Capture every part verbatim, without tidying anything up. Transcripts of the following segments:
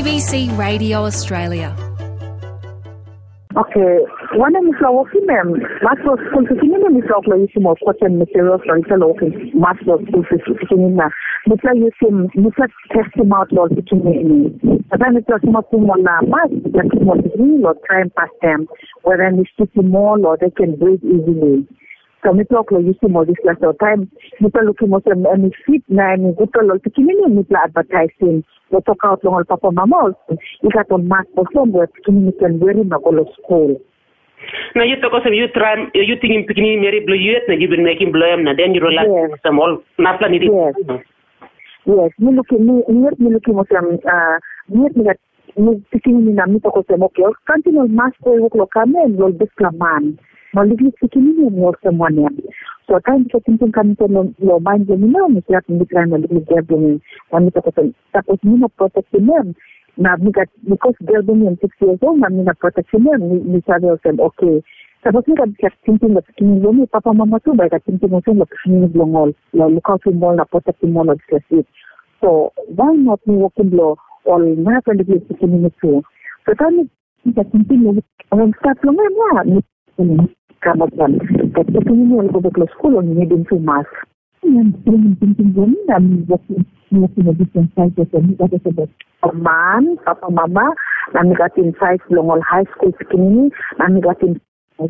B C Radio Australia. Okay, one of the women, master school fifteen in the local use of cotton materials for the local master school fifteen in the Mutla using Mutla testing out laws between me. But then it's talking about one mass that was real or try and pass them, where then they stick more or they can breathe easily. So Mutla using more this last time, Mutla looking at them and fit nine, Mutla looking in Mutla advertising. We talk out long papa mama you got on mass perform with can wear in the school. Now you talk of you try you think in picking Mary Blue yet you've been making blame and then you relax some all not yes. Yes, me looking me me looking at them uh me that me picking in a meet of them okay continue mass work come and will be man. No little picking in more someone else. So time to think can your mind you know me that me trying a little gathering and tapos me na protecting them. Now because they're being six years old, I'm not protecting them. Me sabi said okay. Tapos me ka thinking of skinny me papa mama too, but I thinking of saying look skinny blongol, look out for more na protecting more of this. So why not me working blow or not a little skinny me too? So time me ka thinking of start long me come up one. But if you want to go to school, you need to mask. I'm thinking, I'm working, working a different sizes, and you got to say a man, papa, mama, and we got in size long all high school skinny, and we got in size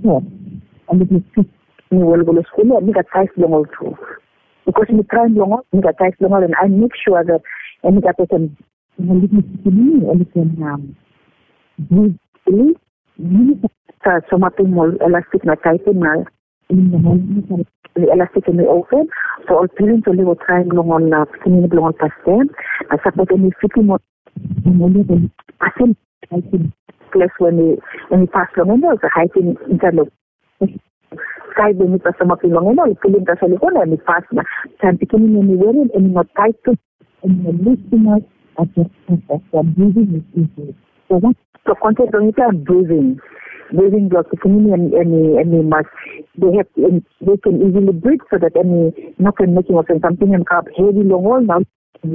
and it is you will go to school, and we got size long all too. Because we try long, we got size long all, and I make sure that and we got to can little skinny, and we can um, breathe easily. Uh, something more elastic na type na in the elastic in the open. So all parents only will try long on uh, skinny long on past them. I suppose any fitting more only the passing place when they when they pass long and also heighting inside of side when you pass something long and all feeling that's all and they pass na time picking anywhere and not tight to and the listeners are just perfect. Breathing is easy. So that's the concept of it and breathing. Breathing blocks any any any much they have they can easily breathe so that any nothing making of something and carb heavy long all now.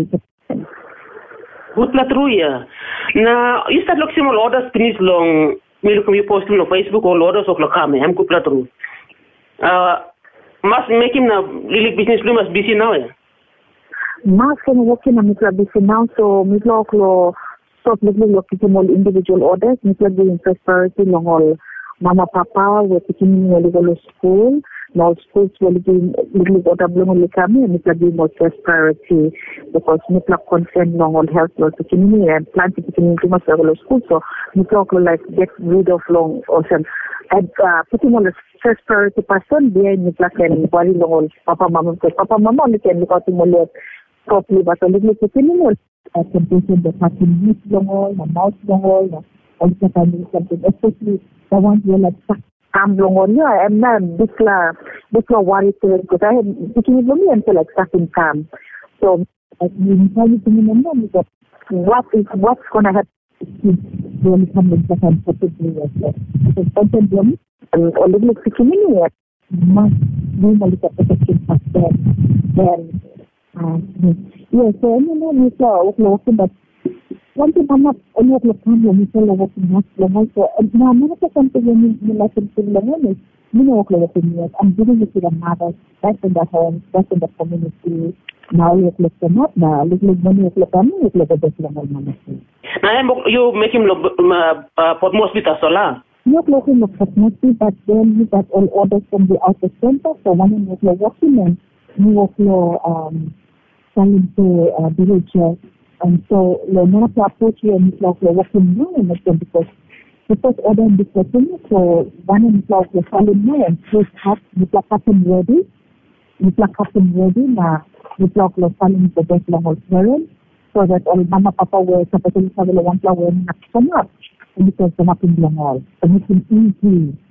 Good la truya. Na you start looking all orders finish long me look me post on Facebook all orders of lokame I'm good la tru. Uh must make him na really business lu must busy now. Must can working na mitla busy now so mitla oklo so looking at all individual orders, like the first priority long all mama papa we're taking me to school. Now schools will be little order long come and it's like more first priority because me like concern long all health was taking me and plan to taking too much regular school. So me talk like get rid of long ocean and uh, putting on the first priority person there me like and body long all papa mama because papa mama only can look at more properly but a little taking more I can do the cutting meat long all, the mouth long all, all the time something, especially the ones who like calm long all. Yeah, I'm not bikla bikla worried because I am picking it me until like starting calm. So you tell me to me that what is what's gonna happen when it comes to some particular yourself. So sometimes and a little picking me must do a little protection factor then yes, so anyway, we saw okay, but one thing I'm not only at the time when we saw what we have to so now I'm not something when you like to feel the you know what I'm giving it to the mothers, that's in the home, that's in the community. Now you look them up now, little money you look at me, you look at this level ministry. Now you make him look for most with a solar. Not looking at mostly, but then we got all orders from the outer center, so one in the working and you work um selling to uh, villages, and so the not approach here and it's like working now and it's because the first order in this person, so one in like the selling now and first half with like custom ready, with like custom ready now with like the selling the best long parents, so that all mama papa were supposed to have one flower and not come up and because they're not in long all, so it's easy.